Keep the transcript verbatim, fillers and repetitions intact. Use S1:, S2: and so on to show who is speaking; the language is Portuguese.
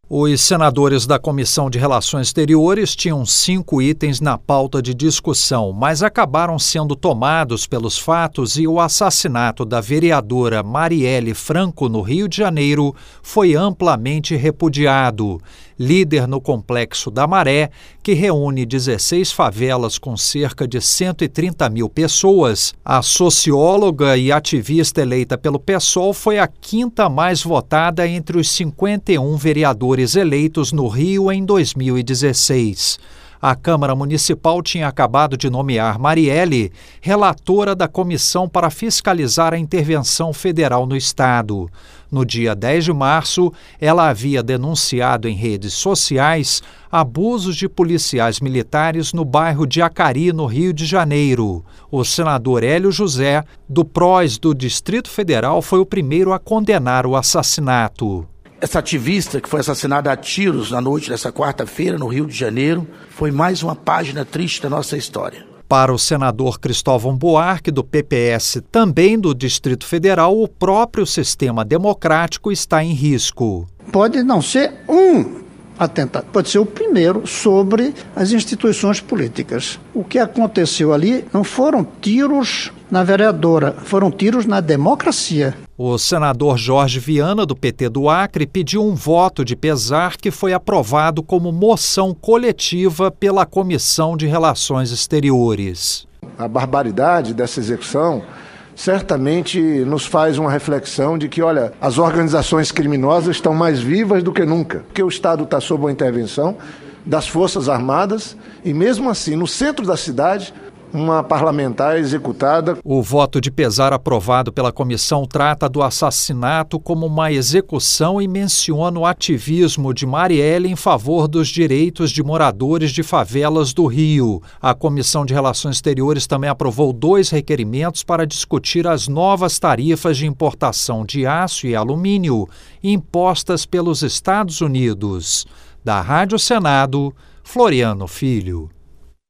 S1: Os senadores da Comissão de Relações Exteriores tinham cinco itens na pauta de discussão, mas acabaram sendo tomados pelos fatos e o assassinato da vereadora Marielle Franco no Rio de Janeiro foi amplamente repudiado. Líder no Complexo da Maré, que reúne dezesseis favelas com cerca de cento e trinta mil pessoas, a socióloga e ativista eleita pelo PSOL foi a quinta mais votada entre os cinquenta e um vereadores eleitos no Rio em dois mil e dezesseis. A Câmara Municipal tinha acabado de nomear Marielle relatora da comissão para fiscalizar a intervenção federal no estado. No dia dez de março, ela havia denunciado em redes sociais abusos de policiais militares no bairro de Acari, no Rio de Janeiro. O senador Hélio José, do P R O S do Distrito Federal, foi o primeiro a condenar o assassinato.
S2: Essa ativista que foi assassinada a tiros na noite dessa quarta-feira no Rio de Janeiro foi mais uma página triste da nossa história.
S1: Para o senador Cristóvão Buarque, do P P S, também do Distrito Federal, o próprio sistema democrático está em risco.
S3: Pode não ser um atentado, pode ser o primeiro sobre as instituições políticas. O que aconteceu ali não foram tiros na vereadora, foram tiros na democracia.
S1: O senador Jorge Viana, do P T do Acre, pediu um voto de pesar que foi aprovado como moção coletiva pela Comissão de Relações Exteriores.
S4: A barbaridade dessa execução certamente nos faz uma reflexão de que, olha, as organizações criminosas estão mais vivas do que nunca, porque o Estado está sob a intervenção das Forças Armadas e, mesmo assim, no centro da cidade, uma parlamentar executada.
S1: O voto de pesar aprovado pela comissão trata do assassinato como uma execução e menciona o ativismo de Marielle em favor dos direitos de moradores de favelas do Rio. A Comissão de Relações Exteriores também aprovou dois requerimentos para discutir as novas tarifas de importação de aço e alumínio impostas pelos Estados Unidos. Da Rádio Senado, Floriano Filho.